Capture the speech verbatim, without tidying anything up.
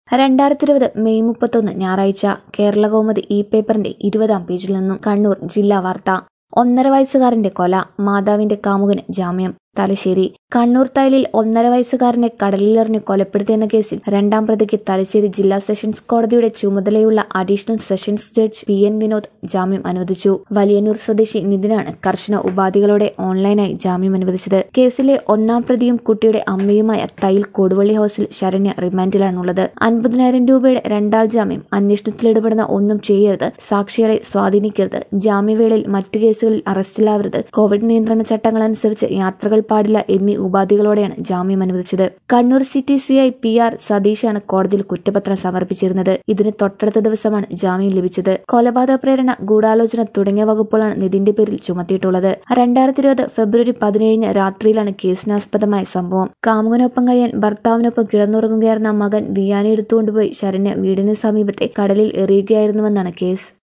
രണ്ടായിരത്തി ഇരുപത് മെയ് മുപ്പത്തൊന്ന് ഞായറാഴ്ച കേരളകൗമുദി ഇ പേപ്പറിന്റെ ഇരുപതാം പേജിൽ നിന്നും കണ്ണൂർ ജില്ലാ വാർത്ത. ഒന്നര വയസ്സുകാരന്റെ കൊല, മാതാവിന്റെ കാമുകന് ജാമ്യം. തലശ്ശേരി. കണ്ണൂർ തൈലിൽ ഒന്നര വയസ്സുകാരനെ കടലിലെറിഞ്ഞ് കൊലപ്പെടുത്തിയെന്ന കേസിൽ രണ്ടാം പ്രതിക്ക് തലശ്ശേരി ജില്ലാ സെഷൻസ് കോടതിയുടെ ചുമതലയുള്ള additional sessions judge P N Vinod ജാമ്യം അനുവദിച്ചു. വലിയന്നൂർ സ്വദേശി നിതിനാണ് കർശന ഉപാധികളോടെ ഓൺലൈനായി ജാമ്യം അനുവദിച്ചത്. കേസിലെ ഒന്നാം പ്രതിയും കുട്ടിയുടെ അമ്മയുമായ തൈൽ കൊടുവള്ളി ഹൌസിൽ ശരണ്യ റിമാൻഡിലാണുള്ളത്. അൻപതിനായിരം രൂപയുടെ രണ്ടാൾ ജാമ്യം. അന്വേഷണത്തിലിടപെടുന്ന ഒന്നും ചെയ്യരുത്, സാക്ഷികളെ സ്വാധീനിക്കരുത്, ജാമ്യവേളയിൽ മറ്റു കേസുകളിൽ അറസ്റ്റിലാവരുത്, കോവിഡ് നിയന്ത്രണ ചട്ടങ്ങളനുസരിച്ച് യാത്രകൾ പാടില്ല എന്നീ ഉപാധികളോടെയാണ് ജാമ്യം അനുവദിച്ചത്. Kannur city C I P R സതീഷാണ് കോടതിയിൽ കുറ്റപത്രം സമർപ്പിച്ചിരുന്നത്. ഇതിന് തൊട്ടടുത്ത ദിവസമാണ് ജാമ്യം ലഭിച്ചത്. കൊലപാതക പ്രേരണ, ഗൂഢാലോചന തുടങ്ങിയ വകുപ്പുകളാണ് നിതിന്റെ പേരിൽ ചുമത്തിയിട്ടുള്ളത്. രണ്ടായിരത്തി ഇരുപത് ഫെബ്രുവരി പതിനേഴിന് രാത്രിയിലാണ് കേസിനാസ്പദമായ സംഭവം. കാമുകനൊപ്പം കഴിയാൻ ഭർത്താവിനൊപ്പം കിടന്നുറങ്ങുകയായിരുന്ന മകൻ വിയാനെ എടുത്തുകൊണ്ടുപോയി ശരണ്യ വീടിന് സമീപത്തെ കടലിൽ എറിയുകയായിരുന്നുവെന്നാണ് കേസ്.